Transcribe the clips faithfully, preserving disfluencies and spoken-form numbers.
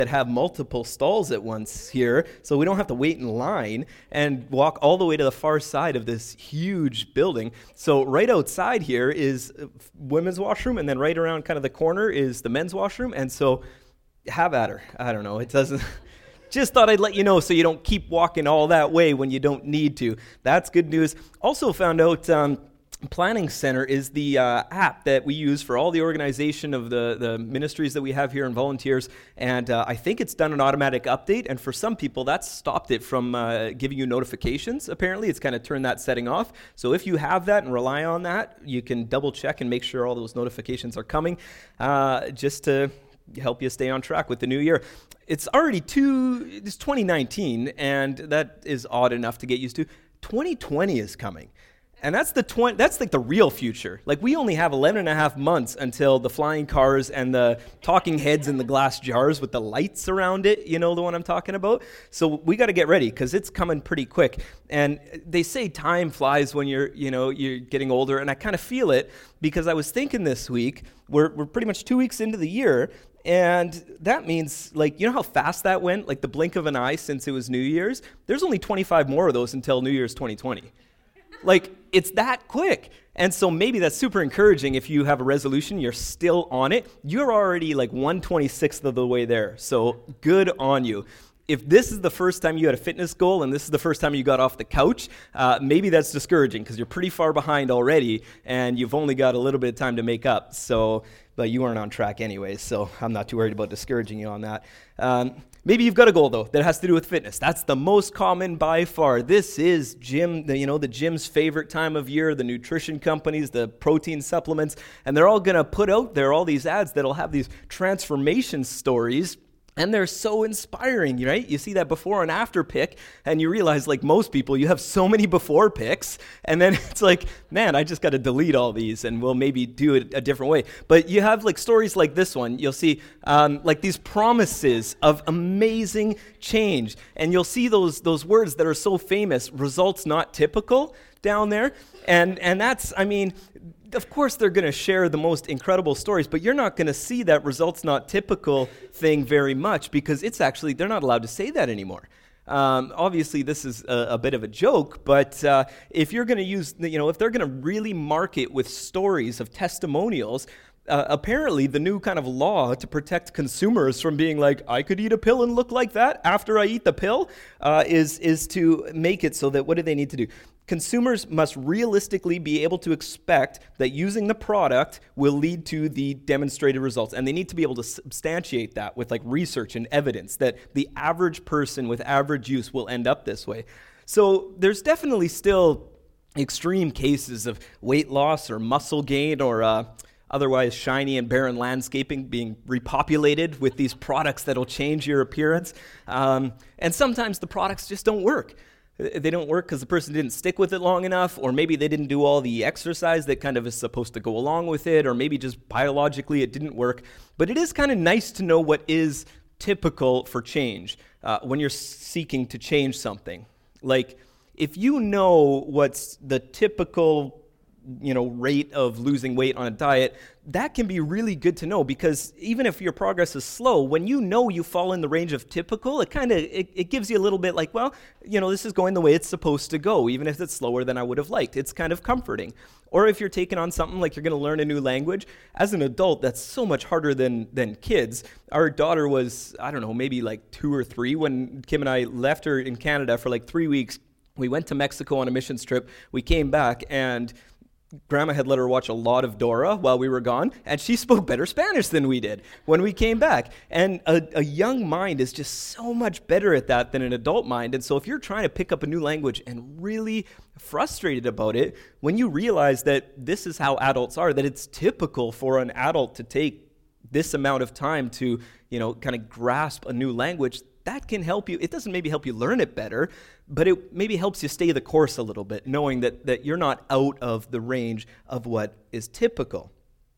that have multiple stalls at once here, so we don't have to wait in line and walk all the way to the far side of this huge building. So right outside here is women's washroom, and then right around kind of the corner is the men's washroom. And so have at her. I don't know. It doesn't. Just thought I'd let you know so you don't keep walking all that way when you don't need to. That's good news. Also found out um, Planning Center is the uh, app that we use for all the organization of the, the ministries that we have here and volunteers. And uh, I think it's done an automatic update. And for some people, that's stopped it from uh, giving you notifications. Apparently, it's kind of turned that setting off. So if you have that and rely on that, you can double check and make sure all those notifications are coming uh, just to help you stay on track with the new year. It's already two, it's twenty nineteen, and that is odd enough to get used to. twenty twenty is coming. And that's the twenty, that's like the real future. Like, we only have eleven and a half months until the flying cars and the talking heads in the glass jars with the lights around it, you know the one I'm talking about? So we got to get ready because it's coming pretty quick. And they say time flies when you're, you know, you're getting older, and I kind of feel it because I was thinking this week, we're we're pretty much two weeks into the year, and that means, like, you know how fast that went? Like the blink of an eye since it was New Year's? There's only twenty-five more of those until New Year's twenty twenty. Like, it's that quick. And so maybe that's super encouraging if you have a resolution, you're still on it. You're already like one twenty-sixth of the way there. So good on you. If this is the first time you had a fitness goal and this is the first time you got off the couch, uh, maybe that's discouraging because you're pretty far behind already and you've only got a little bit of time to make up. So, but you aren't on track anyways, so I'm not too worried about discouraging you on that. Um, maybe you've got a goal, though, that has to do with fitness. That's the most common by far. This is gym, the, you know, the gym's favorite time of year, the nutrition companies, the protein supplements, and they're all going to put out there all these ads that'll have these transformation stories. And they're so inspiring, right? You see that before and after pic, and you realize, like most people, you have so many before pics, and then it's like, man, I just got to delete all these, and we'll maybe do it a different way. But you have like stories like this one. You'll see um, like these promises of amazing change, and you'll see those those words that are so famous, results not typical, down there, and and that's, I mean, of course they're going to share the most incredible stories, but you're not going to see that results not typical thing very much because it's actually, they're not allowed to say that anymore. Um, obviously, this is a, a bit of a joke, but uh, if you're going to use, you know, if they're going to really market with stories of testimonials, uh, apparently the new kind of law to protect consumers from being like, I could eat a pill and look like that after I eat the pill, uh, is is to make it so that, what do they need to do? Consumers must realistically be able to expect that using the product will lead to the demonstrated results. And they need to be able to substantiate that with like research and evidence that the average person with average use will end up this way. So there's definitely still extreme cases of weight loss or muscle gain or uh, otherwise shiny and barren landscaping being repopulated with these products that'll change your appearance. Um, and sometimes the products just don't work. They don't work because the person didn't stick with it long enough, or maybe they didn't do all the exercise that kind of is supposed to go along with it, or maybe just biologically it didn't work. But it is kind of nice to know what is typical for change uh, when you're seeking to change something. Like, if you know what's the typical, you know, rate of losing weight on a diet, that can be really good to know, because even if your progress is slow, when you know you fall in the range of typical, it kind of, it, it gives you a little bit like, well, you know, this is going the way it's supposed to go, even if it's slower than I would have liked. It's kind of comforting. Or if you're taking on something like you're going to learn a new language, as an adult, that's so much harder than than kids. Our daughter was, I don't know, maybe like two or three when Kim and I left her in Canada for like three weeks. We went to Mexico on a missions trip. We came back, and Grandma had let her watch a lot of Dora while we were gone, and she spoke better Spanish than we did when we came back. And a, a young mind is just so much better at that than an adult mind. And so if you're trying to pick up a new language and really frustrated about it, when you realize that this is how adults are, that it's typical for an adult to take this amount of time to, you know, kind of grasp a new language, that can help you. It doesn't maybe help you learn it better, but it maybe helps you stay the course a little bit, knowing that, that you're not out of the range of what is typical.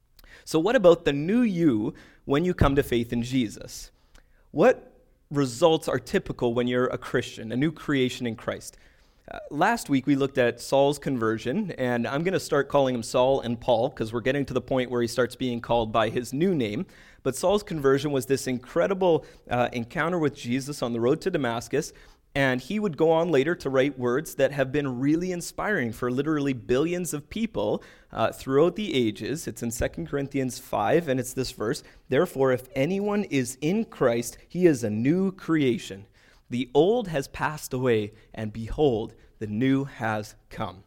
So what about the new you when you come to faith in Jesus? What results are typical when you're a Christian, a new creation in Christ? Uh, last week we looked at Saul's conversion, and I'm going to start calling him Saul and Paul because we're getting to the point where he starts being called by his new name. But Saul's conversion was this incredible uh, encounter with Jesus on the road to Damascus, and he would go on later to write words that have been really inspiring for literally billions of people uh, throughout the ages. It's in Second Corinthians five, and it's this verse, "Therefore, if anyone is in Christ, he is a new creation. The old has passed away, and behold, the new has come."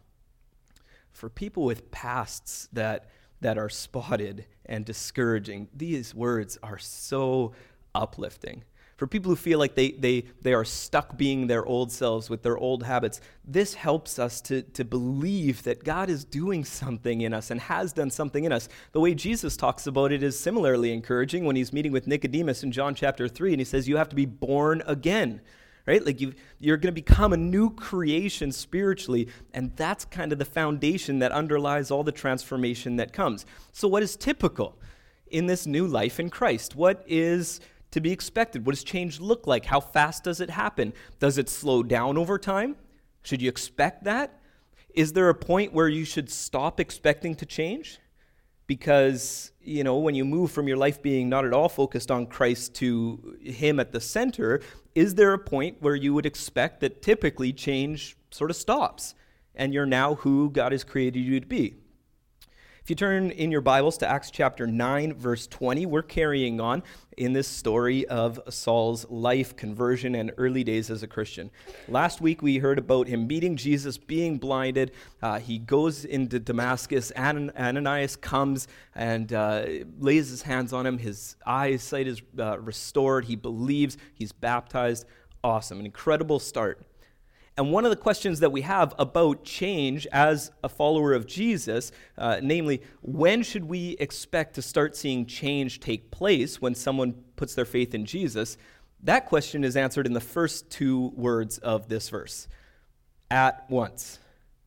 For people with pasts that, that are spotted and discouraging, these words are so uplifting. For people who feel like they, they, they are stuck being their old selves with their old habits, this helps us to, to believe that God is doing something in us and has done something in us. The way Jesus talks about it is similarly encouraging when he's meeting with Nicodemus in John chapter three, and he says, you have to be born again, right? Like you you're going to become a new creation spiritually, and that's kind of the foundation that underlies all the transformation that comes. So what is typical in this new life in Christ? What is to be expected? What does change look like? How fast does it happen? Does it slow down over time? Should you expect that? Is there a point where you should stop expecting to change? Because, you know, when you move from your life being not at all focused on Christ to Him at the center, is there a point where you would expect that typically change sort of stops and you're now who God has created you to be? If you turn in your Bibles to Acts chapter nine, verse twenty, we're carrying on in this story of Saul's life, conversion, and early days as a Christian. Last week we heard about him meeting Jesus, being blinded. Uh, he goes into Damascus. Anan- Ananias comes and uh, lays his hands on him. His eyesight is uh, restored. He believes. He's baptized. Awesome. An incredible start. And one of the questions that we have about change as a follower of Jesus, uh, namely, when should we expect to start seeing change take place when someone puts their faith in Jesus? That question is answered in the first two words of this verse, at once.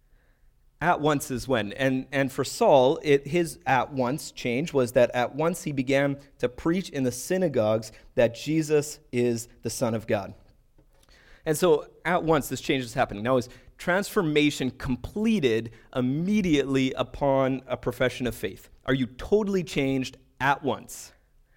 At once is when. And, and for Saul, it, his at once change was that at once he began to preach in the synagogues that Jesus is the Son of God. And so at once this change is happening. Now, is transformation completed immediately upon a profession of faith? Are you totally changed at once?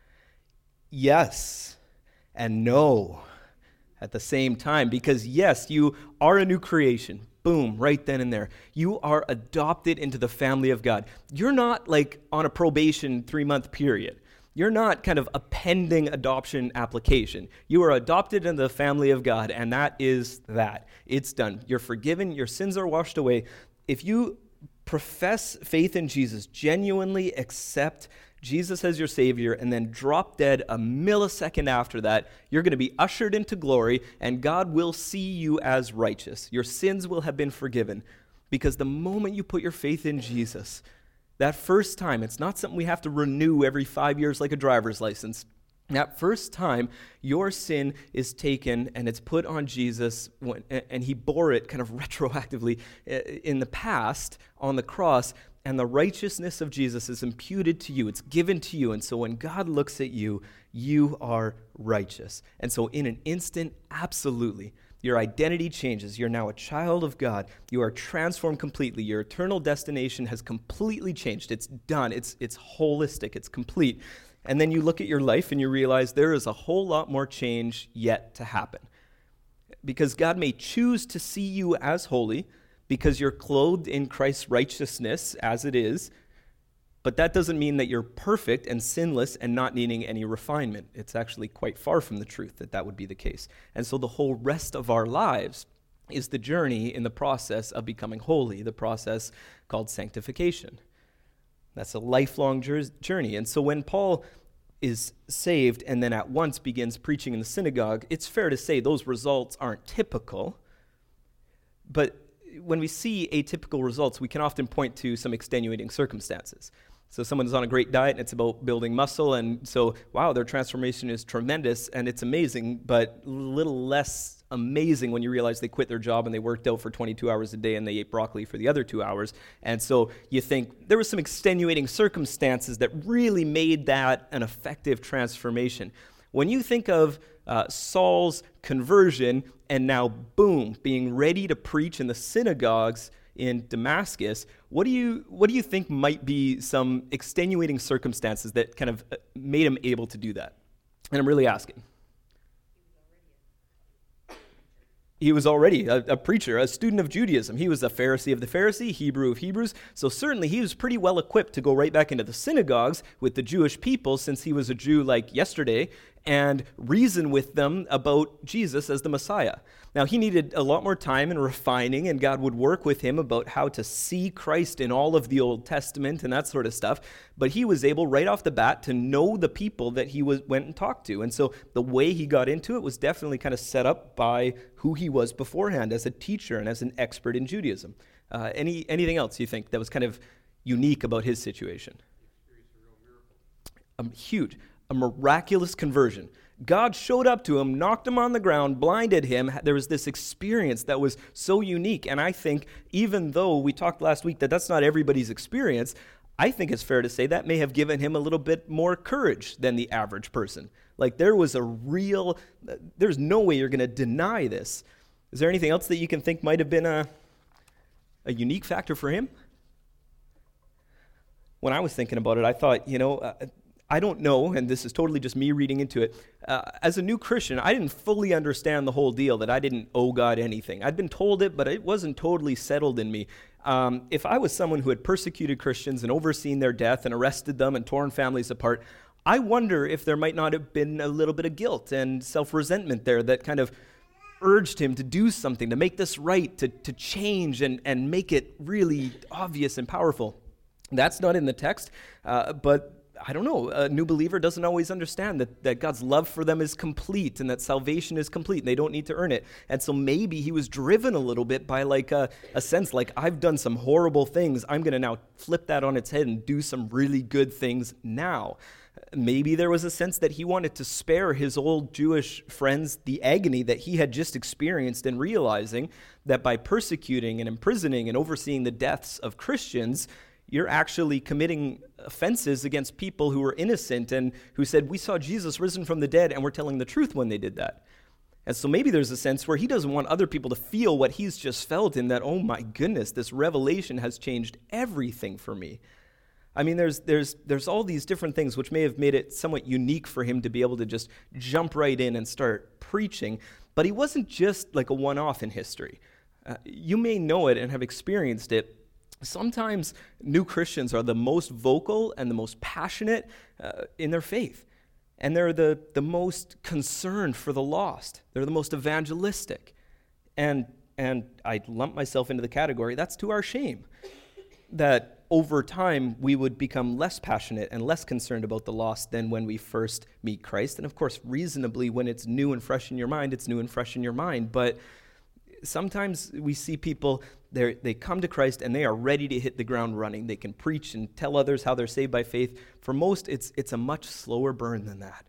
Yes and no at the same time, because yes, you are a new creation. Boom, right then and there. You are adopted into the family of God. You're not like on a probation three-month period. You're not kind of a pending adoption application. You are adopted into the family of God, and that is that. It's done. You're forgiven. Your sins are washed away. If you profess faith in Jesus, genuinely accept Jesus as your Savior, and then drop dead a millisecond after that, you're going to be ushered into glory, and God will see you as righteous. Your sins will have been forgiven, because the moment you put your faith in Jesus, that first time, it's not something we have to renew every five years like a driver's license. That first time, your sin is taken and it's put on Jesus, when, and he bore it kind of retroactively in the past on the cross, and the righteousness of Jesus is imputed to you. It's given to you, and so when God looks at you, you are righteous. And so in an instant, absolutely, your identity changes. You're now a child of God. You are transformed completely. Your eternal destination has completely changed. It's done. It's, it's holistic. It's complete. And then you look at your life and you realize there is a whole lot more change yet to happen. Because God may choose to see you as holy because you're clothed in Christ's righteousness as it is, but that doesn't mean that you're perfect and sinless and not needing any refinement. It's actually quite far from the truth that that would be the case. And so the whole rest of our lives is the journey in the process of becoming holy, the process called sanctification. That's a lifelong journey. And so when Paul is saved and then at once begins preaching in the synagogue, it's fair to say those results aren't typical. But when we see atypical results, we can often point to some extenuating circumstances. So someone's on a great diet and it's about building muscle, and so, wow, their transformation is tremendous and it's amazing, but a little less amazing when you realize they quit their job and they worked out for twenty-two hours a day and they ate broccoli for the other two hours. And so you think there were some extenuating circumstances that really made that an effective transformation. When you think of uh, Saul's conversion, and now, boom, being ready to preach in the synagogues in Damascus. What do you what do you think might be some extenuating circumstances that kind of made him able to do that? And I'm really asking. He was already a, a preacher, a student of Judaism. He was a Pharisee of the Pharisee, Hebrew of Hebrews. So certainly he was pretty well equipped to go right back into the synagogues with the Jewish people, since he was a Jew like yesterday, and reason with them about Jesus as the Messiah. Now, he needed a lot more time and refining, and God would work with him about how to see Christ in all of the Old Testament and that sort of stuff. But he was able right off the bat to know the people that he was went and talked to. And so the way he got into it was definitely kind of set up by who he was beforehand as a teacher and as an expert in Judaism. Uh, any anything else you think that was kind of unique about his situation? Um, huge. A miraculous conversion. God showed up to him, knocked him on the ground, blinded him. There was this experience that was so unique. And I think even though we talked last week that that's not everybody's experience, I think it's fair to say that may have given him a little bit more courage than the average person. Like there was a real, there's no way you're going to deny this. Is there anything else that you can think might have been a, a unique factor for him? When I was thinking about it, I thought, you know, uh, I don't know, and this is totally just me reading into it. Uh, as a new Christian, I didn't fully understand the whole deal, that I didn't owe God anything. I'd been told it, but it wasn't totally settled in me. Um, if I was someone who had persecuted Christians and overseen their death and arrested them and torn families apart, I wonder if there might not have been a little bit of guilt and self-resentment there that kind of urged him to do something, to make this right, to, to change and, and make it really obvious and powerful. That's not in the text, uh, but I don't know, a new believer doesn't always understand that, that God's love for them is complete and that salvation is complete and they don't need to earn it. And so maybe he was driven a little bit by like a, a sense like, I've done some horrible things. I'm going to now flip that on its head and do some really good things now. Maybe there was a sense that he wanted to spare his old Jewish friends the agony that he had just experienced, and realizing that by persecuting and imprisoning and overseeing the deaths of Christians, you're actually committing offenses against people who were innocent and who said, we saw Jesus risen from the dead, and we're telling the truth when they did that. And so maybe there's a sense where he doesn't want other people to feel what he's just felt, in that, oh my goodness, this revelation has changed everything for me. I mean, there's there's there's all these different things which may have made it somewhat unique for him to be able to just jump right in and start preaching. But he wasn't just like a one-off in history. Uh, you may know it and have experienced it. Sometimes new Christians are the most vocal and the most passionate uh, in their faith. And they're the, the most concerned for the lost. They're the most evangelistic. And, and I lump myself into the category, that's to our shame. That over time, we would become less passionate and less concerned about the lost than when we first meet Christ. And of course, reasonably, when it's new and fresh in your mind, it's new and fresh in your mind. But sometimes we see people, they come to Christ and they are ready to hit the ground running. They can preach and tell others how they're saved by faith. For most, it's it's a much slower burn than that.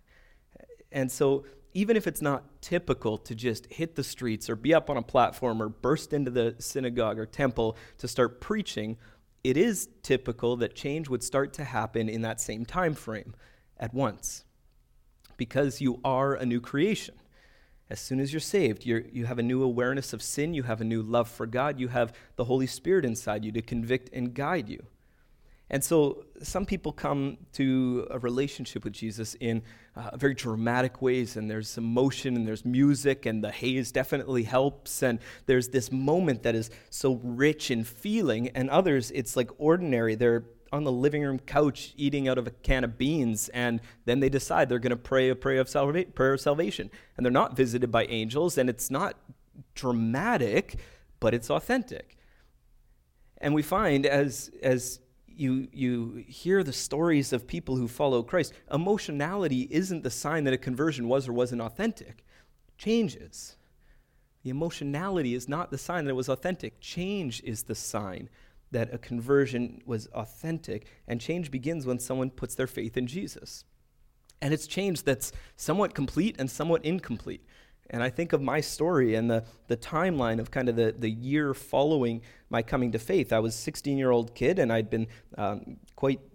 And so even if it's not typical to just hit the streets or be up on a platform or burst into the synagogue or temple to start preaching, it is typical that change would start to happen in that same time frame at once, because you are a new creation. As soon as you're saved, you're, you have a new awareness of sin, you have a new love for God, you have the Holy Spirit inside you to convict and guide you. And so some people come to a relationship with Jesus in uh, very dramatic ways, and there's emotion and there's music, and the haze definitely helps, and there's this moment that is so rich in feeling, and others, it's like ordinary. They're on the living room couch eating out of a can of beans, and then they decide they're going to pray a prayer of, salva- prayer of salvation. And they're not visited by angels, and it's not dramatic, but it's authentic. And we find as as you you hear the stories of people who follow Christ, emotionality isn't the sign that a conversion was or wasn't authentic. It changes. The emotionality is not the sign that it was authentic. Change is the sign that a conversion was authentic, and change begins when someone puts their faith in Jesus. And it's change that's somewhat complete and somewhat incomplete. And I think of my story and the, the timeline of kind of the, the year following my coming to faith. I was a sixteen-year-old kid, and I'd been um, quite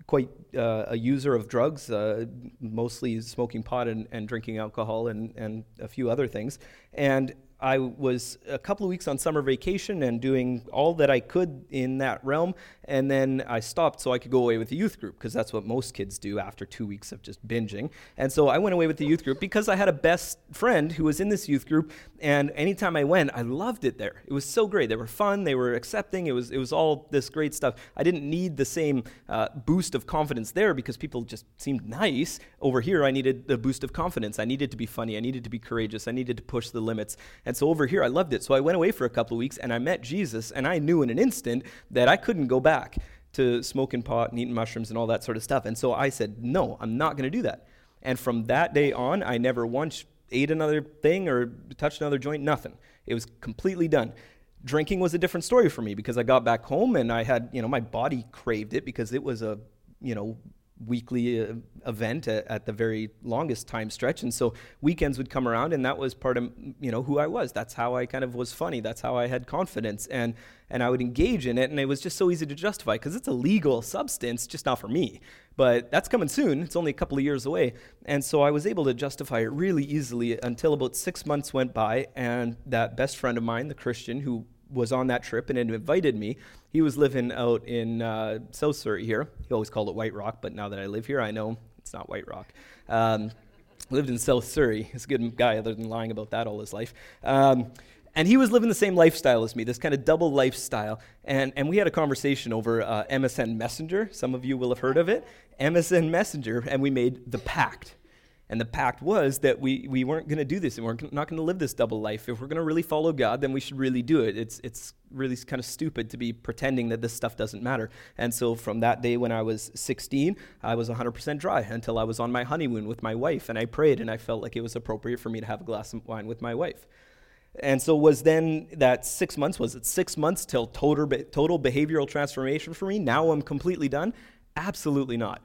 quite uh, a user of drugs, uh, mostly smoking pot and, and drinking alcohol and, and a few other things. And I was a couple of weeks on summer vacation and doing all that I could in that realm, and then I stopped so I could go away with the youth group, because that's what most kids do after two weeks of just binging. And so I went away with the youth group because I had a best friend who was in this youth group, and anytime I went, I loved it there. It was so great. They were fun. They were accepting. It was it was all this great stuff. I didn't need the same uh, boost of confidence there because people just seemed nice. Over here, I needed the boost of confidence. I needed to be funny. I needed to be courageous. I needed to push the limits. And so over here, I loved it. So I went away for a couple of weeks, and I met Jesus, and I knew in an instant that I couldn't go back to smoking pot and eating mushrooms and all that sort of stuff. And so I said, no, I'm not going to do that. And from that day on, I never once ate another thing or touched another joint, nothing. It was completely done. Drinking was a different story for me because I got back home and I had, you know, my body craved it because it was a, you know, weekly uh, event at, at the very longest time stretch. And so weekends would come around, and that was part of, you know, who I was. That's how I kind of was funny. That's how I had confidence, and and I would engage in it. And it was just so easy to justify because it's a legal substance, just not for me. But that's coming soon. It's only a couple of years away. And so I was able to justify it really easily until about six months went by, and that best friend of mine, the Christian who was on that trip and had invited me. He was living out in uh, South Surrey here. He always called it White Rock, but now that I live here, I know it's not White Rock. Um, lived in South Surrey. He's a good guy, other than lying about that all his life. Um, and he was living the same lifestyle as me, this kind of double lifestyle. And, and we had a conversation over uh, M S N Messenger. Some of you will have heard of it. M S N Messenger, and we made the pact. And the pact was that we, we weren't going to do this, and we're not going to live this double life. If we're going to really follow God, then we should really do it. It's it's really kind of stupid to be pretending that this stuff doesn't matter. And so from that day when I was sixteen, I was one hundred percent dry until I was on my honeymoon with my wife, and I prayed, and I felt like it was appropriate for me to have a glass of wine with my wife. And so was then that six months, was it six months till total, total behavioral transformation for me? Now I'm completely done? Absolutely not.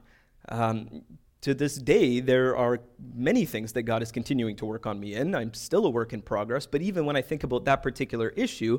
Um, To this day, there are many things that God is continuing to work on me in. I'm still a work in progress, but even when I think about that particular issue,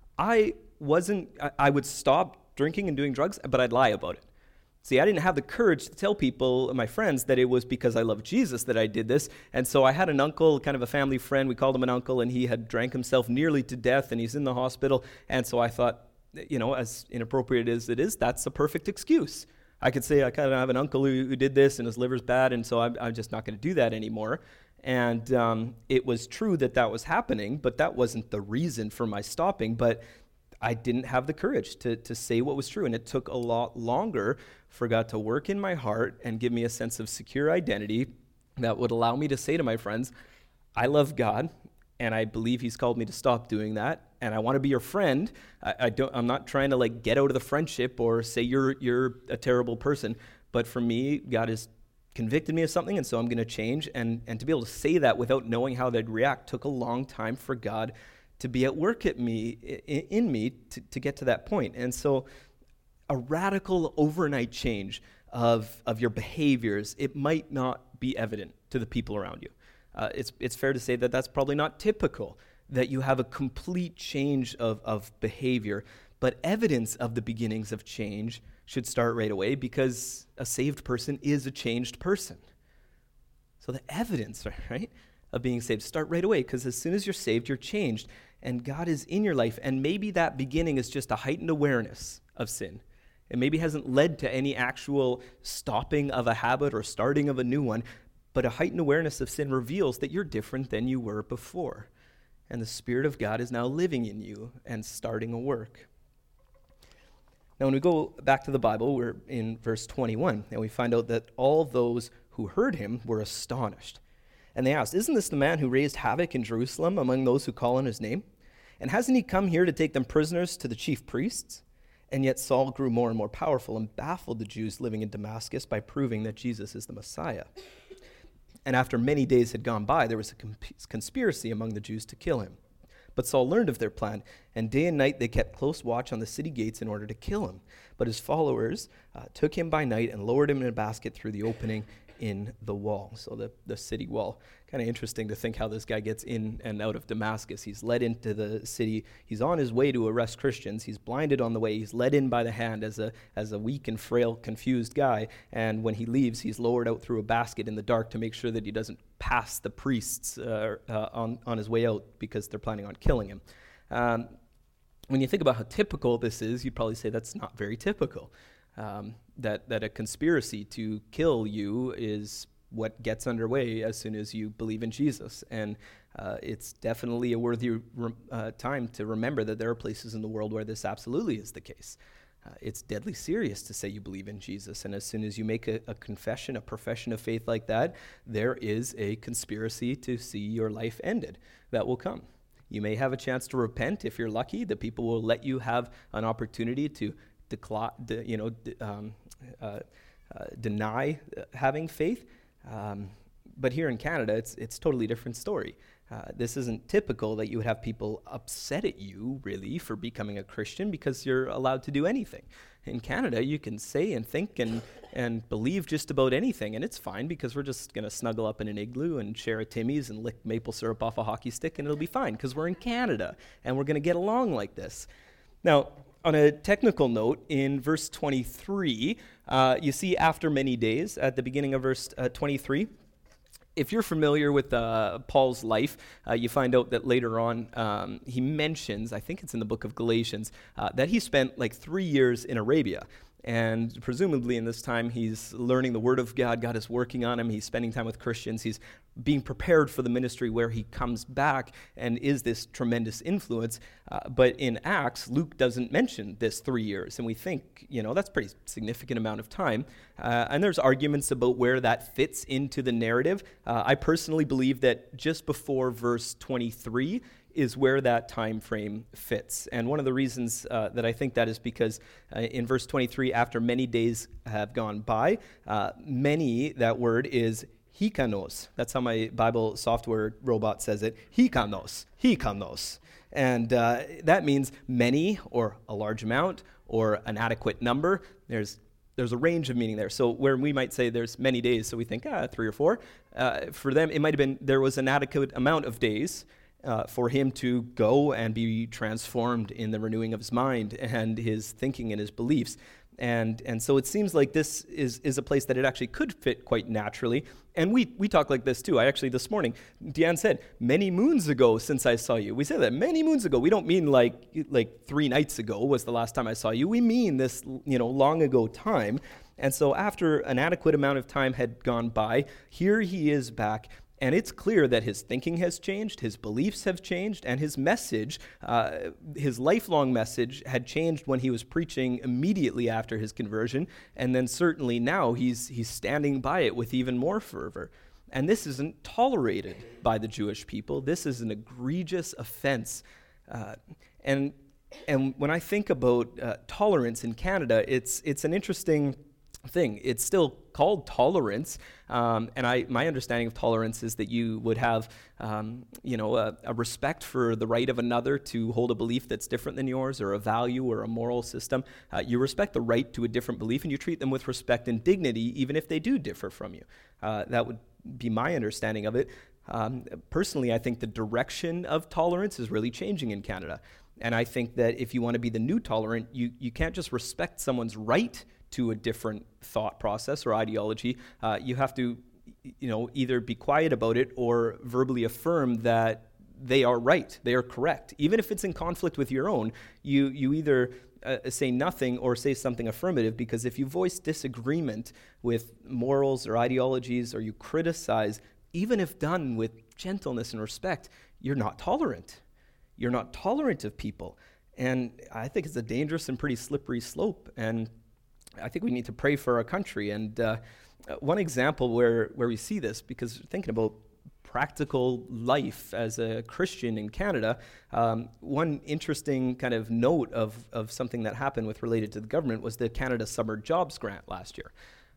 I wasn't, I, I would stop drinking and doing drugs, but I'd lie about it. See, I didn't have the courage to tell people, my friends, that it was because I love Jesus that I did this. And so I had an uncle, kind of a family friend, we called him an uncle, and he had drank himself nearly to death, and he's in the hospital. And so I thought, you know, as inappropriate as it is, that's a perfect excuse. I could say I kind of have an uncle who, who did this and his liver's bad, and so I'm, I'm just not going to do that anymore. And um, it was true that that was happening, but that wasn't the reason for my stopping. But I didn't have the courage to, to say what was true, and it took a lot longer for God to work in my heart and give me a sense of secure identity that would allow me to say to my friends, I love God, and I believe he's called me to stop doing that, and I want to be your friend. I, I don't, I'm not trying to like get out of the friendship or say you're you're a terrible person, but for me, God has convicted me of something, and so I'm going to change. And, and to be able to say that without knowing how they'd react took a long time for God to be at work at me, in, in me, to, to get to that point. And so a radical overnight change of, of your behaviors, it might not be evident to the people around you. Uh, it's it's fair to say that that's probably not typical, that you have a complete change of, of behavior, but evidence of the beginnings of change should start right away because a saved person is a changed person. So the evidence, right, of being saved start right away, because as soon as you're saved, you're changed, and God is in your life, and maybe that beginning is just a heightened awareness of sin. It maybe hasn't led to any actual stopping of a habit or starting of a new one, but a heightened awareness of sin reveals that you're different than you were before. And the Spirit of God is now living in you and starting a work. Now, when we go back to the Bible, we're in verse twenty-one, and we find out that all those who heard him were astonished. And they asked, isn't this the man who raised havoc in Jerusalem among those who call on his name? And hasn't he come here to take them prisoners to the chief priests? And yet Saul grew more and more powerful and baffled the Jews living in Damascus by proving that Jesus is the Messiah. And after many days had gone by, there was a conspiracy among the Jews to kill him. But Saul learned of their plan, and day and night they kept close watch on the city gates in order to kill him. But his followers uh, took him by night and lowered him in a basket through the opening in the wall. So the, the city wall. Kind of interesting to think how this guy gets in and out of Damascus. He's led into the city. He's on his way to arrest Christians. He's blinded on the way. He's led in by the hand as a as a weak and frail, confused guy. And when he leaves, he's lowered out through a basket in the dark to make sure that he doesn't pass the priests uh, uh, on, on his way out because they're planning on killing him. Um, when you think about how typical this is, you'd probably say that's not very typical. Um, that, that a conspiracy to kill you is what gets underway as soon as you believe in Jesus. And uh, it's definitely a worthy re- uh, time to remember that there are places in the world where this absolutely is the case. Uh, it's deadly serious to say you believe in Jesus. And as soon as you make a, a confession, a profession of faith like that, there is a conspiracy to see your life ended that will come. You may have a chance to repent if you're lucky. The people will let you have an opportunity to decla- de, you know, de, um, uh, uh, deny uh, having faith. Um, but here in Canada, it's it's totally different story. Uh, this isn't typical that you would have people upset at you, really, for becoming a Christian because you're allowed to do anything. In Canada, you can say and think and, and believe just about anything, and it's fine because we're just going to snuggle up in an igloo and share a Timmy's and lick maple syrup off a hockey stick, and it'll be fine because we're in Canada, and we're going to get along like this. Now, on a technical note, in verse twenty-three, uh, you see after many days, at the beginning of verse uh, twenty-three, if you're familiar with uh, Paul's life, uh, you find out that later on um, he mentions, I think it's in the book of Galatians, uh, that he spent like three years in Arabia. And presumably in this time, he's learning the Word of God. God is working on him. He's spending time with Christians. He's being prepared for the ministry where he comes back and is this tremendous influence. Uh, but in Acts, Luke doesn't mention this three years. And we think, you know, that's a pretty significant amount of time. Uh, and there's arguments about where that fits into the narrative. Uh, I personally believe that just before verse twenty-three is where that time frame fits. And one of the reasons uh, that I think that is because uh, in verse twenty-three, after many days have gone by, uh, many, that word is hikanos. That's how my Bible software robot says it. Hikanos, hikanos. And uh, that means many or a large amount or an adequate number. There's There's a range of meaning there. So where we might say there's many days, so we think, ah, three or four. Uh, for them, it might have been there was an adequate amount of days Uh, for him to go and be transformed in the renewing of his mind and his thinking and his beliefs. And and so it seems like this is, is a place that it actually could fit quite naturally. And we we talk like this too. I actually, this morning, Deanne said, many moons ago since I saw you. We say that, many moons ago. We don't mean like like three nights ago was the last time I saw you. We mean this, you know, long ago time. And so after an adequate amount of time had gone by, here he is back. And it's clear that his thinking has changed, his beliefs have changed, and his message, uh, his lifelong message, had changed when he was preaching immediately after his conversion, and then certainly now he's he's standing by it with even more fervor. And this isn't tolerated by the Jewish people. This is an egregious offense. Uh, and and when I think about uh, tolerance in Canada, it's it's an interesting thing. It's still called tolerance, um, and I my understanding of tolerance is that you would have, um, you know, a, a respect for the right of another to hold a belief that's different than yours, or a value or a moral system. Uh, you respect the right to a different belief, and you treat them with respect and dignity, even if they do differ from you. Uh, that would be my understanding of it. Um, personally, I think the direction of tolerance is really changing in Canada, and I think that if you want to be the new tolerant, you you can't just respect someone's right to a different thought process or ideology. Uh, you have to, you know, either be quiet about it or verbally affirm that they are right, they are correct. Even if it's in conflict with your own, you you either uh, say nothing or say something affirmative, because if you voice disagreement with morals or ideologies, or you criticize, even if done with gentleness and respect, you're not tolerant. You're not tolerant of people. And I think it's a dangerous and pretty slippery slope. And I think we need to pray for our country. And uh, one example where, where we see this, because thinking about practical life as a Christian in Canada, um, one interesting kind of note of, of something that happened with related to the government was the Canada Summer Jobs Grant last year.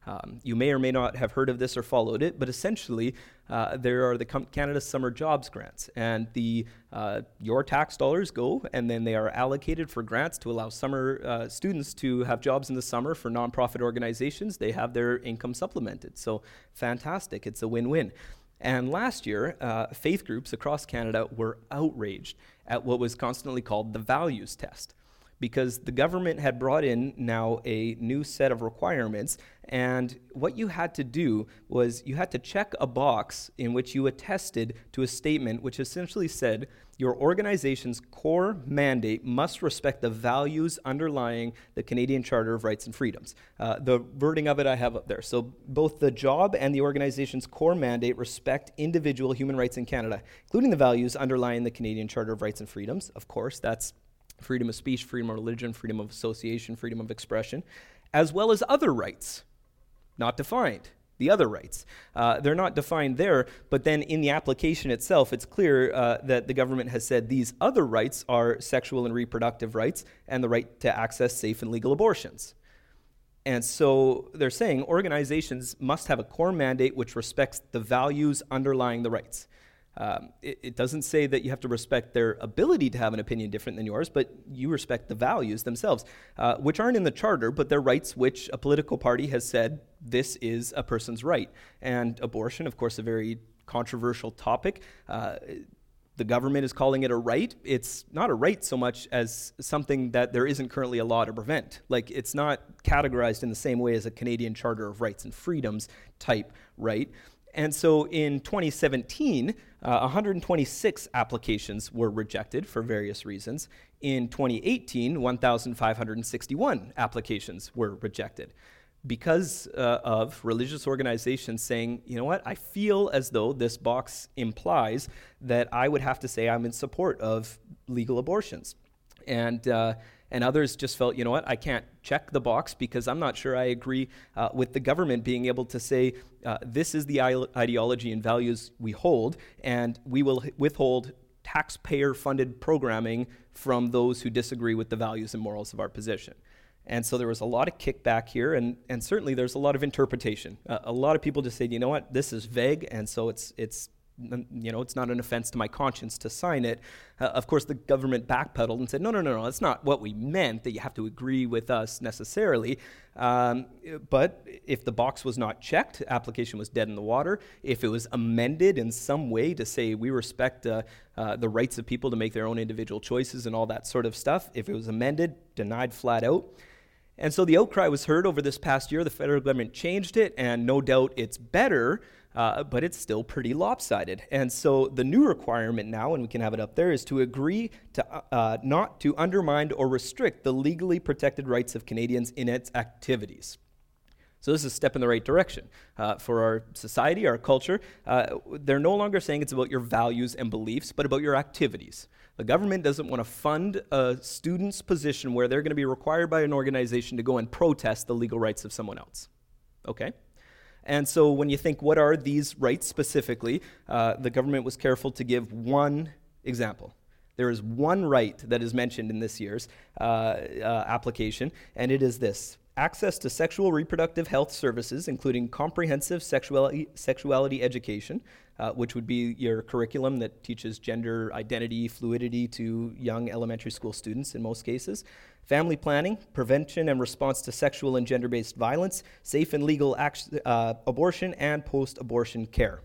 Um, you may or may not have heard of this or followed it, but essentially uh, there are the Com- Canada Summer Jobs Grants, and the uh, your tax dollars go and then they are allocated for grants to allow summer uh, students to have jobs in the summer for nonprofit organizations. They have their income supplemented. So fantastic, it's a win-win. And last year, uh, faith groups across Canada were outraged at what was constantly called the values test, because the government had brought in now a new set of requirements, and what you had to do was you had to check a box in which you attested to a statement which essentially said your organization's core mandate must respect the values underlying the Canadian Charter of Rights and Freedoms. Uh, the wording of it I have up there. So both the job and the organization's core mandate respect individual human rights in Canada, including the values underlying the Canadian Charter of Rights and Freedoms. Of course, that's freedom of speech, freedom of religion, freedom of association, freedom of expression, as well as other rights, not defined, the other rights. Uh, they're not defined there, but then in the application itself, it's clear uh, that the government has said these other rights are sexual and reproductive rights and the right to access safe and legal abortions. And so they're saying organizations must have a core mandate which respects the values underlying the rights. Um, it, it doesn't say that you have to respect their ability to have an opinion different than yours, but you respect the values themselves, uh, which aren't in the charter, but they're rights which a political party has said this is a person's right. And abortion, of course, a very controversial topic. Uh, the government is calling it a right. It's not a right so much as something that there isn't currently a law to prevent. Like, it's not categorized in the same way as a Canadian Charter of Rights and Freedoms type right. And so in twenty seventeen, uh, one hundred twenty-six applications were rejected for various reasons. In twenty eighteen, one thousand five hundred sixty-one applications were rejected because uh, of religious organizations saying, you know what, I feel as though this box implies that I would have to say I'm in support of legal abortions. And uh, and others just felt, you know what, I can't check the box because I'm not sure I agree uh, with the government being able to say uh, this is the ideology and values we hold, and we will withhold taxpayer-funded programming from those who disagree with the values and morals of our position. And so there was a lot of kickback here, and, and certainly there's a lot of interpretation. Uh, a lot of people just say, you know what, this is vague, and so it's it's you know, it's not an offense to my conscience to sign it. Uh, of course, the government backpedaled and said, no, no, no, no, that's not what we meant, that you have to agree with us necessarily. Um, but if the box was not checked, application was dead in the water. If it was amended in some way to say we respect uh, uh, the rights of people to make their own individual choices and all that sort of stuff, if it was amended, denied flat out. And so the outcry was heard over this past year. The federal government changed it, and no doubt it's better, uh, but it's still pretty lopsided. And so the new requirement now, and we can have it up there, is to agree to uh, not to undermine or restrict the legally protected rights of Canadians in its activities. So this is a step in the right direction uh, for our society, our culture. Uh, they're no longer saying it's about your values and beliefs, but about your activities. The government doesn't want to fund a student's position where they're going to be required by an organization to go and protest the legal rights of someone else. Okay? And so when you think, what are these rights specifically, uh, the government was careful to give one example. There is one right that is mentioned in this year's uh, uh, application, and it is this: access to sexual reproductive health services, including comprehensive sexuality, sexuality education, uh, which would be your curriculum that teaches gender identity, fluidity to young elementary school students in most cases, family planning, prevention and response to sexual and gender-based violence, safe and legal act, uh, abortion, and post-abortion care.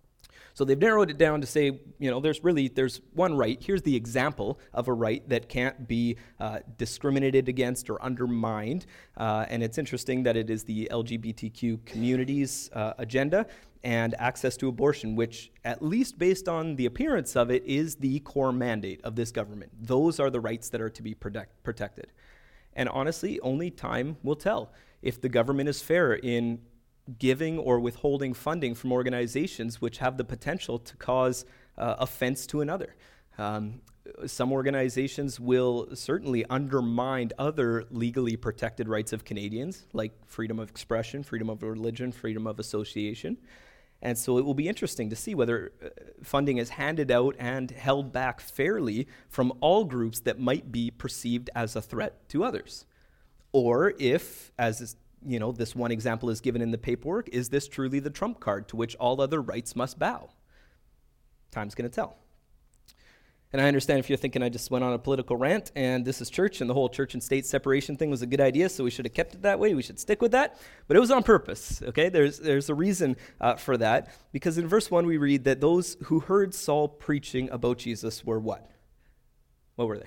So they've narrowed it down to say, you know, there's really, there's one right. Here's the example of a right that can't be uh, discriminated against or undermined. Uh, and it's interesting that it is the L G B T Q community's uh, agenda and access to abortion, which, at least based on the appearance of it, is the core mandate of this government. Those are the rights that are to be protect- protected. And honestly, only time will tell if the government is fair in giving or withholding funding from organizations which have the potential to cause uh, offense to another. Um, some organizations will certainly undermine other legally protected rights of Canadians, like freedom of expression, freedom of religion, freedom of association. And so it will be interesting to see whether uh, funding is handed out and held back fairly from all groups that might be perceived as a threat to others. Or if, as is you know, this one example is given in the paperwork. Is this truly the trump card to which all other rights must bow? Time's going to tell. And I understand if you're thinking I just went on a political rant and this is church and the whole church and state separation thing was a good idea, so we should have kept it that way. We should stick with that. But it was on purpose, okay? There's there's a reason uh, for that, because in verse one we read that those who heard Saul preaching about Jesus were what? What were they?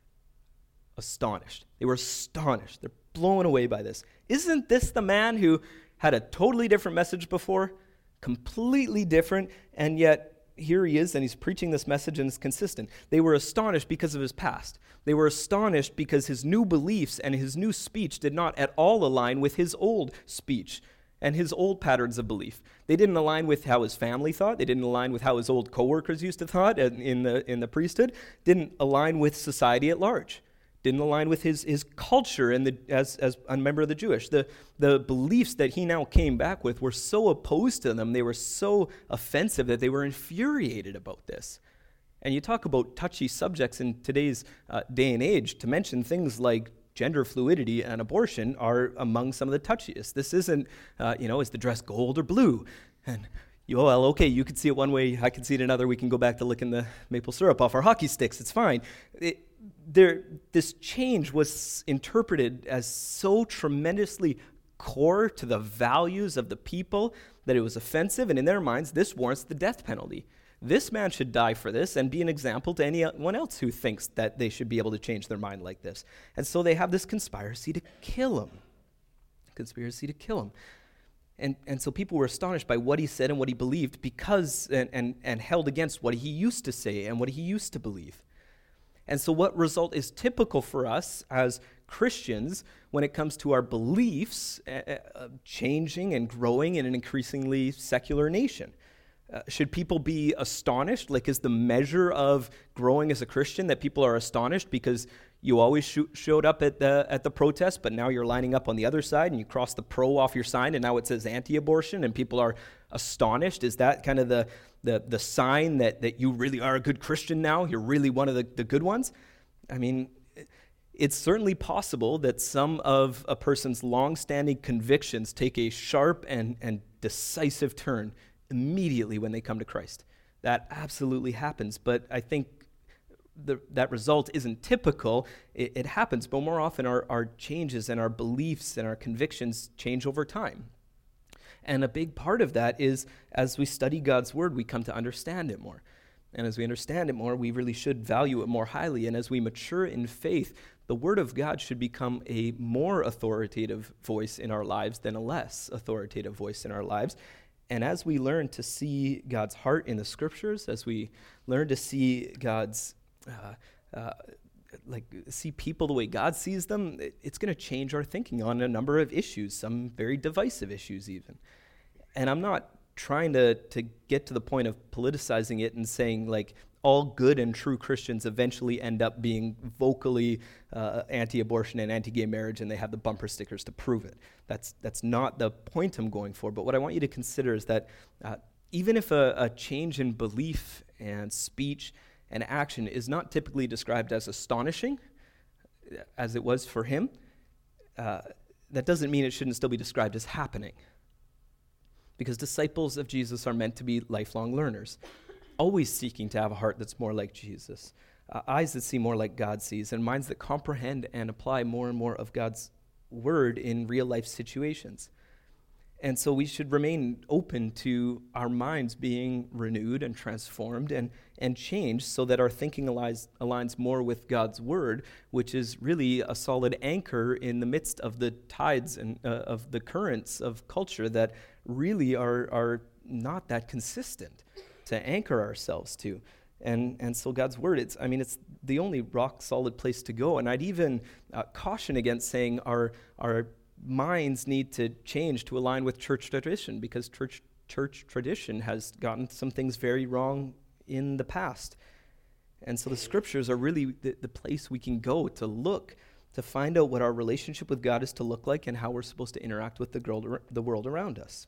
Astonished. They were astonished. They're blown away by this. Isn't this the man who had a totally different message before? Completely different, and yet here he is, and he's preaching this message, and it's consistent. They were astonished because of his past. They were astonished because his new beliefs and his new speech did not at all align with his old speech and his old patterns of belief. They didn't align with how his family thought. They didn't align with how his old coworkers used to thought in the in the priesthood. Didn't align with society at large. Didn't align with his, his culture and the, as, as a member of the Jewish. The, the beliefs that he now came back with were so opposed to them, they were so offensive that they were infuriated about this. And you talk about touchy subjects in today's uh, day and age, to mention things like gender fluidity and abortion are among some of the touchiest. This isn't, uh, you know, is the dress gold or blue? And you, well, okay, you can see it one way, I can see it another. We can go back to licking the maple syrup off our hockey sticks. It's fine. It, There, this change was interpreted as so tremendously core to the values of the people that it was offensive, and in their minds, this warrants the death penalty. This man should die for this and be an example to anyone else who thinks that they should be able to change their mind like this. And so they have this conspiracy to kill him. Conspiracy to kill him. And and so people were astonished by what he said and what he believed because, and, and, and held against what he used to say and what he used to believe. And so what result is typical for us as Christians when it comes to our beliefs uh, changing and growing in an increasingly secular nation? Uh, should people be astonished? Like, is the measure of growing as a Christian that people are astonished because you always sh- showed up at the at the protest, but now you're lining up on the other side and you cross the pro off your sign and now it says anti-abortion and people are astonished? Is that kind of the the the sign that, that you really are a good Christian now? You're really one of the, the good ones? I mean, it's certainly possible that some of a person's long-standing convictions take a sharp and, and decisive turn immediately when they come to Christ. That absolutely happens, but I think the, that result isn't typical. It, it happens, but more often our, our changes and our beliefs and our convictions change over time. And a big part of that is as we study God's word, we come to understand it more. And as we understand it more, we really should value it more highly. And as we mature in faith, the word of God should become a more authoritative voice in our lives than a less authoritative voice in our lives. And as we learn to see God's heart in the scriptures, as we learn to see God's, uh, uh, like, see people the way God sees them, it, it's going to change our thinking on a number of issues, some very divisive issues even. And I'm not trying to, to get to the point of politicizing it and saying, like, all good and true Christians eventually end up being vocally uh, anti-abortion and anti-gay marriage, and they have the bumper stickers to prove it. That's that's not the point I'm going for. But what I want you to consider is that uh, even if a, a change in belief and speech and action is not typically described as astonishing, as it was for him, uh, that doesn't mean it shouldn't still be described as happening. Because disciples of Jesus are meant to be lifelong learners, always seeking to have a heart that's more like Jesus, uh, eyes that see more like God sees, and minds that comprehend and apply more and more of God's word in real-life situations. And so we should remain open to our minds being renewed and transformed and, and changed so that our thinking aligns, aligns more with God's word, which is really a solid anchor in the midst of the tides and uh, of the currents of culture that really are, are not that consistent to anchor ourselves to. And and so God's word, it's I mean, it's the only rock-solid place to go. And I'd even uh, caution against saying our our minds need to change to align with church tradition, because church church tradition has gotten some things very wrong in the past. And so the scriptures are really the, the place we can go to look, to find out what our relationship with God is to look like and how we're supposed to interact with the world, the world around us.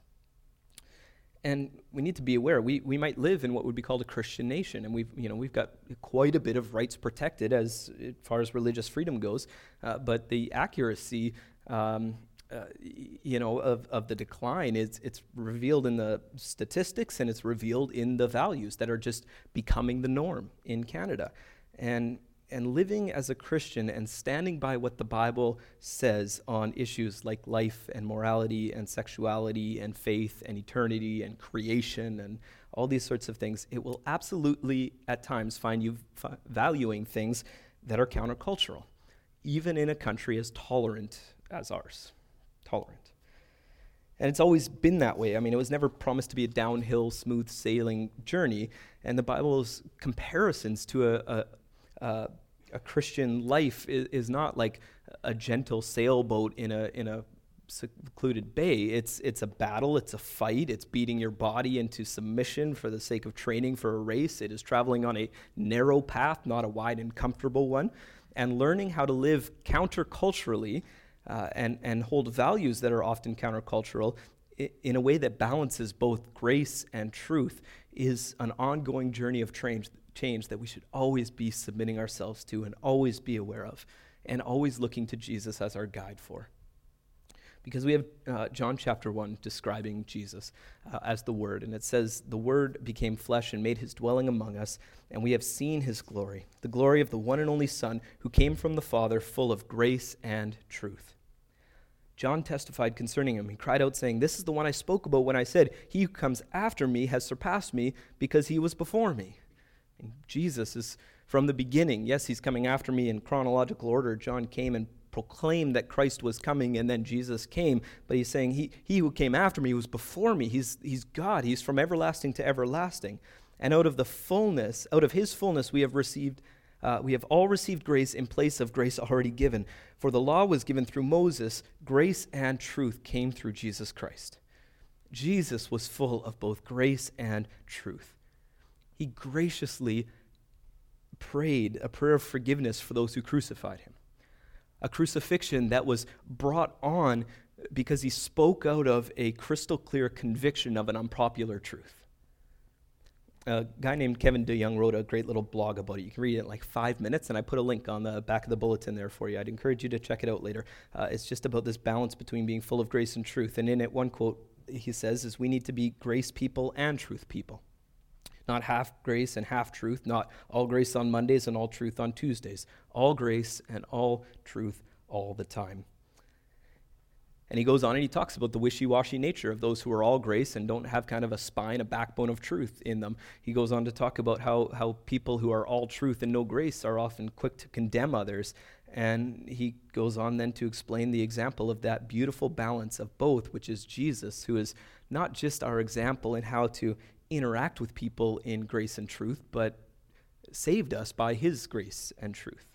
And we need to be aware, we we might live in what would be called a Christian nation, and we've you know we've got quite a bit of rights protected as, as far as religious freedom goes, uh, but the accuracy um, uh, y- you know, of, of the decline. It's, it's revealed in the statistics, and it's revealed in the values that are just becoming the norm in Canada. And and living as a Christian and standing by what the Bible says on issues like life and morality and sexuality and faith and eternity and creation and all these sorts of things, it will absolutely at times find you f- valuing things that are countercultural, even in a country as tolerant as ours. Tolerant. And it's always been that way. I mean, it was never promised to be a downhill, smooth sailing journey. And the Bible's comparisons to a, a Uh, a Christian life is, is not like a gentle sailboat in a in a secluded bay. It's it's a battle. It's a fight. It's beating your body into submission for the sake of training for a race. It is traveling on a narrow path, not a wide and comfortable one, and learning how to live counterculturally uh, and and hold values that are often countercultural i- in a way that balances both grace and truth is an ongoing journey of change. change that we should always be submitting ourselves to and always be aware of and always looking to Jesus as our guide for. Because we have uh, John chapter one describing Jesus uh, as the Word, and it says, "The Word became flesh and made his dwelling among us, and we have seen his glory, the glory of the one and only Son who came from the Father, full of grace and truth." John testified concerning him. He cried out, saying, "This is the one I spoke about when I said, 'He who comes after me has surpassed me because he was before me.'" And Jesus is from the beginning. Yes, he's coming after me in chronological order. John came and proclaimed that Christ was coming, and then Jesus came. But he's saying, he, he who came after me was before me. He's, he's God. He's from everlasting to everlasting. And out of the fullness, out of his fullness, we have received, uh, we have all received grace in place of grace already given. For the law was given through Moses. Grace and truth came through Jesus Christ. Jesus was full of both grace and truth. He graciously prayed a prayer of forgiveness for those who crucified him. A crucifixion that was brought on because he spoke out of a crystal clear conviction of an unpopular truth. A guy named Kevin DeYoung wrote a great little blog about it. You can read it in like five minutes, and I put a link on the back of the bulletin there for you. I'd encourage you to check it out later. Uh, it's just about this balance between being full of grace and truth. And in it, one quote he says is, "We need to be grace people and truth people. Not half grace and half truth, not all grace on Mondays and all truth on Tuesdays. All grace and all truth all the time." And he goes on and he talks about the wishy-washy nature of those who are all grace and don't have kind of a spine, a backbone of truth in them. He goes on to talk about how, how people who are all truth and no grace are often quick to condemn others. And he goes on then to explain the example of that beautiful balance of both, which is Jesus, who is not just our example in how to interact with people in grace and truth, but saved us by his grace and truth.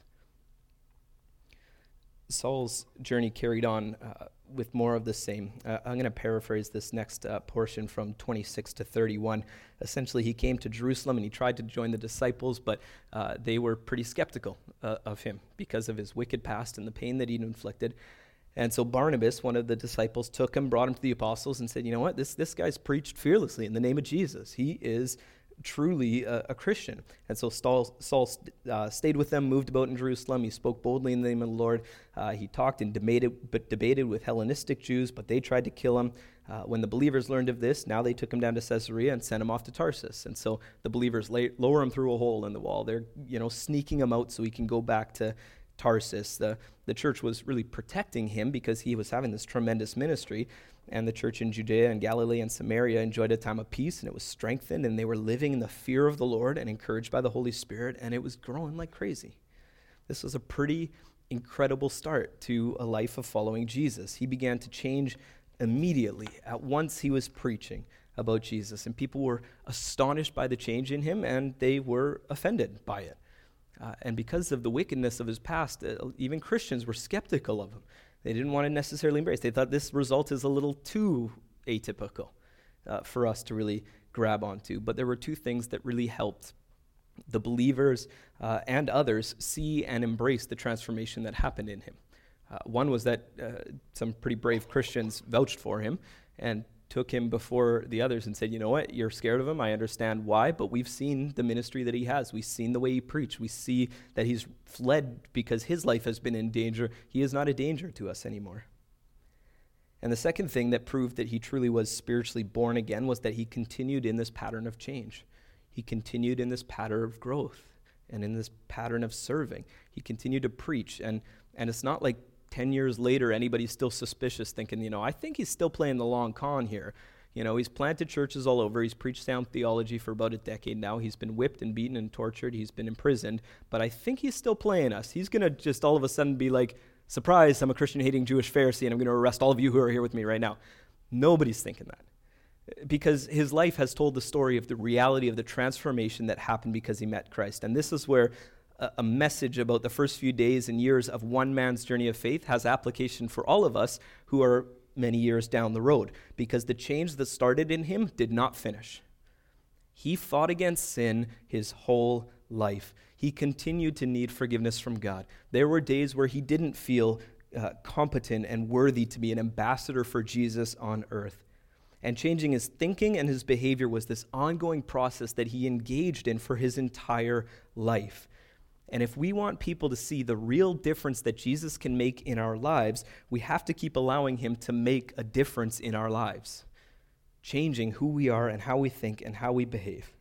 Saul's journey carried on uh, with more of the same. Uh, I'm going to paraphrase this next uh, portion from twenty-six to thirty-one. Essentially, he came to Jerusalem and he tried to join the disciples, but uh, they were pretty skeptical uh, of him because of his wicked past and the pain that he'd inflicted. And so Barnabas, one of the disciples, took him, brought him to the apostles, and said, "You know what? This this guy's preached fearlessly in the name of Jesus. He is truly a, a Christian." And so Saul, Saul uh, stayed with them, moved about in Jerusalem. He spoke boldly in the name of the Lord. Uh, he talked and debated, but debated with Hellenistic Jews, but they tried to kill him. Uh, when the believers learned of this, now they took him down to Caesarea and sent him off to Tarsus. And so the believers lay, lower him through a hole in the wall. They're, you know, sneaking him out so he can go back to Tarsus. The, the church was really protecting him because he was having this tremendous ministry, and the church in Judea and Galilee and Samaria enjoyed a time of peace, and it was strengthened, and they were living in the fear of the Lord and encouraged by the Holy Spirit, and it was growing like crazy. This was a pretty incredible start to a life of following Jesus. He began to change immediately. At once he was preaching about Jesus, and people were astonished by the change in him, and they were offended by it. Uh, and because of the wickedness of his past, uh, even Christians were skeptical of him. They didn't want to necessarily embrace. They thought this result is a little too atypical uh, for us to really grab onto. But there were two things that really helped the believers uh, and others see and embrace the transformation that happened in him. Uh, one was that uh, some pretty brave Christians vouched for him and took him before the others and said, "You know what, you're scared of him. I understand why, but we've seen the ministry that he has. We've seen the way he preached. We see that he's fled because his life has been in danger. He is not a danger to us anymore." And the second thing that proved that he truly was spiritually born again was that he continued in this pattern of change. He continued in this pattern of growth and in this pattern of serving. He continued to preach. And, and it's not like ten years later anybody's still suspicious thinking, you know, I think he's still playing the long con here. You know, he's planted churches all over. He's preached sound theology for about a decade now. He's been whipped and beaten and tortured. He's been imprisoned. But I think he's still playing us. He's going to just all of a sudden be like, surprise, I'm a Christian-hating Jewish Pharisee, and I'm going to arrest all of you who are here with me right now. Nobody's thinking that. Because his life has told the story of the reality of the transformation that happened because he met Christ. And this is where a, a message about the first few days and years of one man's journey of faith has application for all of us who are many years down the road, because the change that started in him did not finish. He fought against sin his whole life. He continued to need forgiveness from God. There were days where he didn't feel uh, competent and worthy to be an ambassador for Jesus on earth. And changing his thinking and his behavior was this ongoing process that he engaged in for his entire life. And if we want people to see the real difference that Jesus can make in our lives, we have to keep allowing him to make a difference in our lives, changing who we are and how we think and how we behave.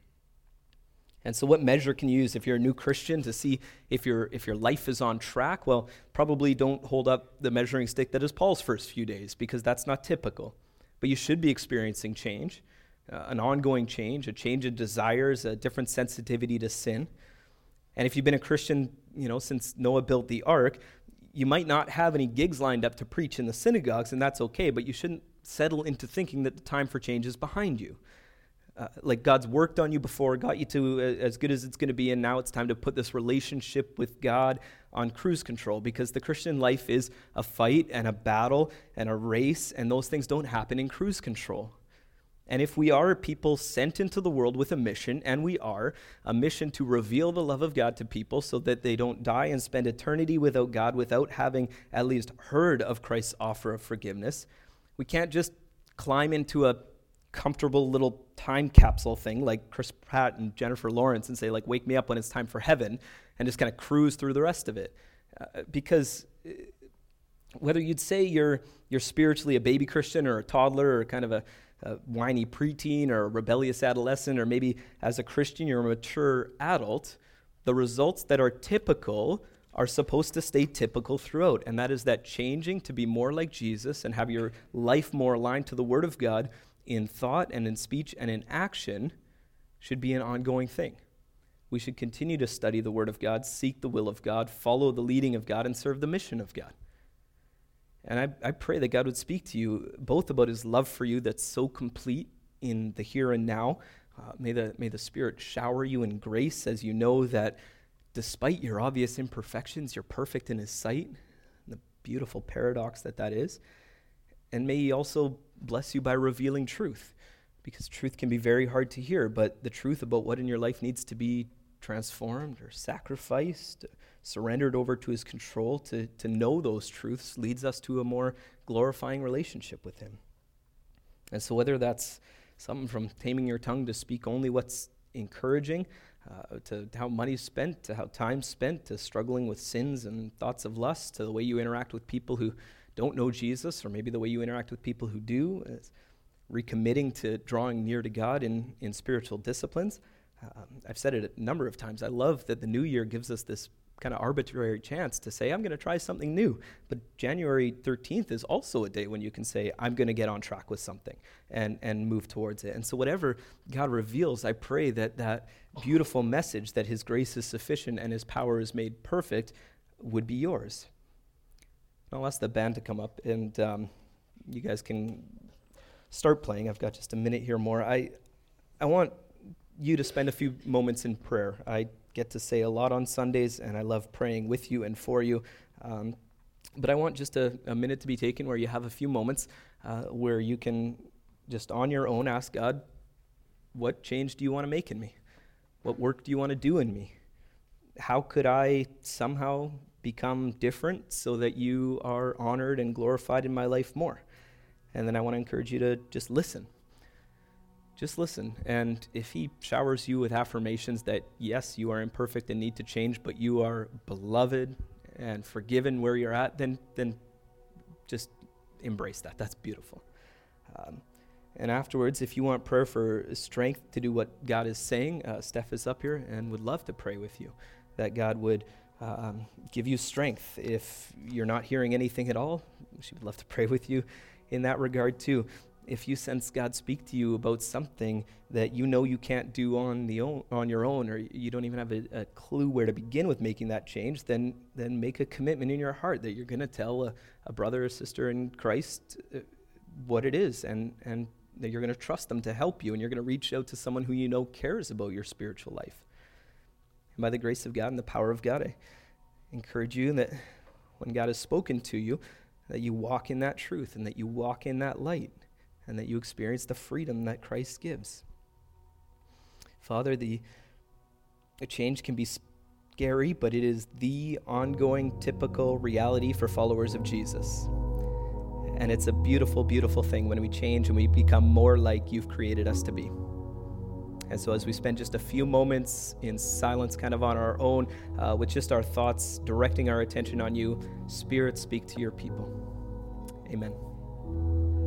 And so what measure can you use if you're a new Christian to see if your if your life is on track? Well, probably don't hold up the measuring stick that is Paul's first few days, because that's not typical. But you should be experiencing change, uh, an ongoing change, a change in desires, a different sensitivity to sin. And if you've been a Christian, you know, since Noah built the ark, you might not have any gigs lined up to preach in the synagogues, and that's okay, but you shouldn't settle into thinking that the time for change is behind you. Uh, like God's worked on you before, got you to uh, as good as it's going to be, and now it's time to put this relationship with God on cruise control, because the Christian life is a fight and a battle and a race, and those things don't happen in cruise control. And if we are people sent into the world with a mission, and we are, a mission to reveal the love of God to people so that they don't die and spend eternity without God without having at least heard of Christ's offer of forgiveness, we can't just climb into a comfortable little time capsule thing like Chris Pratt and Jennifer Lawrence and say, like, wake me up when it's time for heaven, and just kind of cruise through the rest of it. Uh, because whether you'd say you're you're spiritually a baby Christian or a toddler or kind of a a whiny preteen or a rebellious adolescent, or maybe as a Christian you're a mature adult, the results that are typical are supposed to stay typical throughout, and that is that changing to be more like Jesus and have your life more aligned to the Word of God in thought and in speech and in action should be an ongoing thing. We should continue to study the Word of God, seek the will of God, follow the leading of God, and serve the mission of God. And I, I pray that God would speak to you both about his love for you that's so complete in the here and now. Uh, may the may the Spirit shower you in grace as you know that despite your obvious imperfections, you're perfect in his sight. The beautiful paradox that that is. And may he also bless you by revealing truth, because truth can be very hard to hear, but the truth about what in your life needs to be transformed or sacrificed, surrendered over to his control, to, to know those truths leads us to a more glorifying relationship with him. And so whether that's something from taming your tongue to speak only what's encouraging, uh, to how money's spent, to how time's spent, to struggling with sins and thoughts of lust, to the way you interact with people who don't know Jesus, or maybe the way you interact with people who do, is recommitting to drawing near to God in, in spiritual disciplines. Um, I've said it a number of times. I love that the new year gives us this kind of arbitrary chance to say, I'm going to try something new. But January thirteenth is also a day when you can say, I'm going to get on track with something and, and move towards it. And so whatever God reveals, I pray that that beautiful message that his grace is sufficient and his power is made perfect would be yours. I'll ask the band to come up, and um, you guys can start playing. I've got just a minute here more. I I want you to spend a few moments in prayer. I get to say a lot on Sundays, and I love praying with you and for you. Um, but I want just a, a minute to be taken where you have a few moments uh, where you can just on your own ask God, what change do you want to make in me? What work do you want to do in me? How could I somehow become different so that you are honored and glorified in my life more? And then I want to encourage you to just listen. Just listen. And if he showers you with affirmations that, yes, you are imperfect and need to change, but you are beloved and forgiven where you're at, then then just embrace that. That's beautiful. Um, and afterwards, if you want prayer for strength to do what God is saying, uh, Steph is up here and would love to pray with you, that God would um, give you strength. If you're not hearing anything at all, she would love to pray with you in that regard too. If you sense God speak to you about something that you know you can't do on the own, on your own, or you don't even have a, a clue where to begin with making that change, then then make a commitment in your heart that you're going to tell a, a brother or sister in Christ uh, what it is, and and that you're going to trust them to help you, and you're going to reach out to someone who you know cares about your spiritual life. And by the grace of God and the power of God, I encourage you that when God has spoken to you, that you walk in that truth and that you walk in that light, and that you experience the freedom that Christ gives. Father, the, the change can be scary, but it is the ongoing, typical reality for followers of Jesus. And it's a beautiful, beautiful thing when we change and we become more like you've created us to be. And so as we spend just a few moments in silence kind of on our own, uh, with just our thoughts directing our attention on you, Spirit, speak to your people. Amen.